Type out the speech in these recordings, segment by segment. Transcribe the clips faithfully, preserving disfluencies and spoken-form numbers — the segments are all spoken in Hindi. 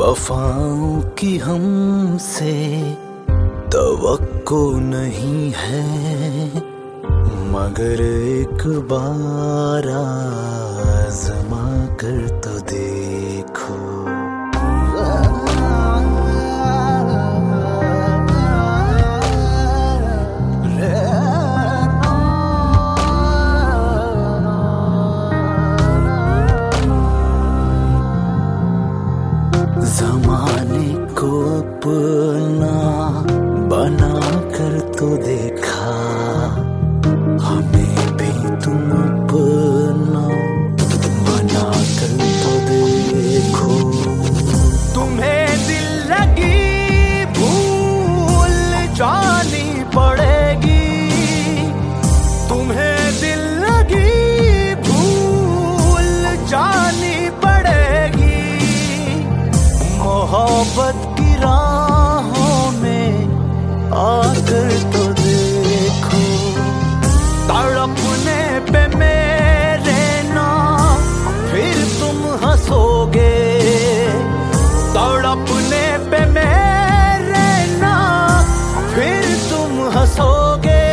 वफाओं की हमसे तवक्को नहीं है, मगर एक बार आज़मा कर तो देखो। ज़माने को अपना बना कर तो देखा, हमें भी तुम अपना बना कर तो देखो। तुम्हें दिल लगी भूल जानी पड़ेगी, तुम्हें दिल लगी भूल जानी पड़ेगी। मोहब्बत की राहों में आकर तो देखो। तड़पने पे मेरे ना फिर तुम हंसोगे, तड़पने पे मेरे ना फिर तुम हंसोगे।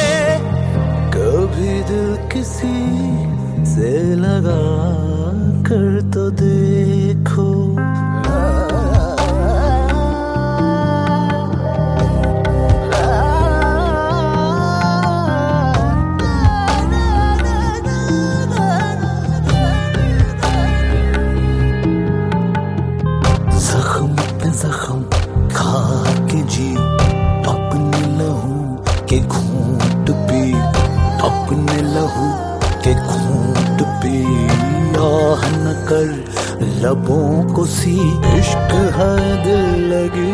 कभी दिल किसी से लगा कर तो देखो। जख्म खा के जी, अपने लहू के घूंट पी, अपने लहू के घूंट पी। आह न कर लबों को सी, इश्क है दिल लगी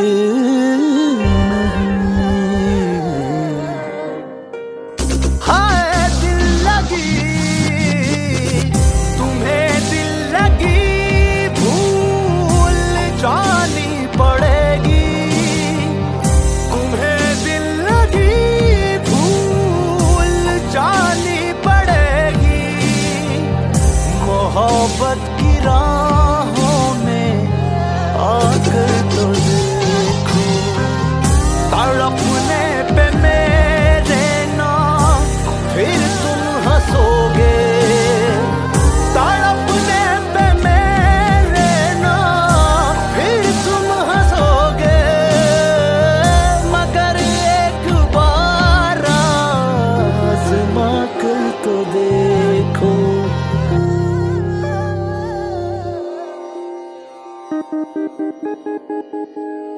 मोहब्बत की राहों में आकर तो देखो। तड़पने पे मेरे ना फिर तुम हंसोगे, तड़पने पे मेरे ना फिर तुम हंसोगे। मगर एक बार आज़मा कर तो देखो। Thank you.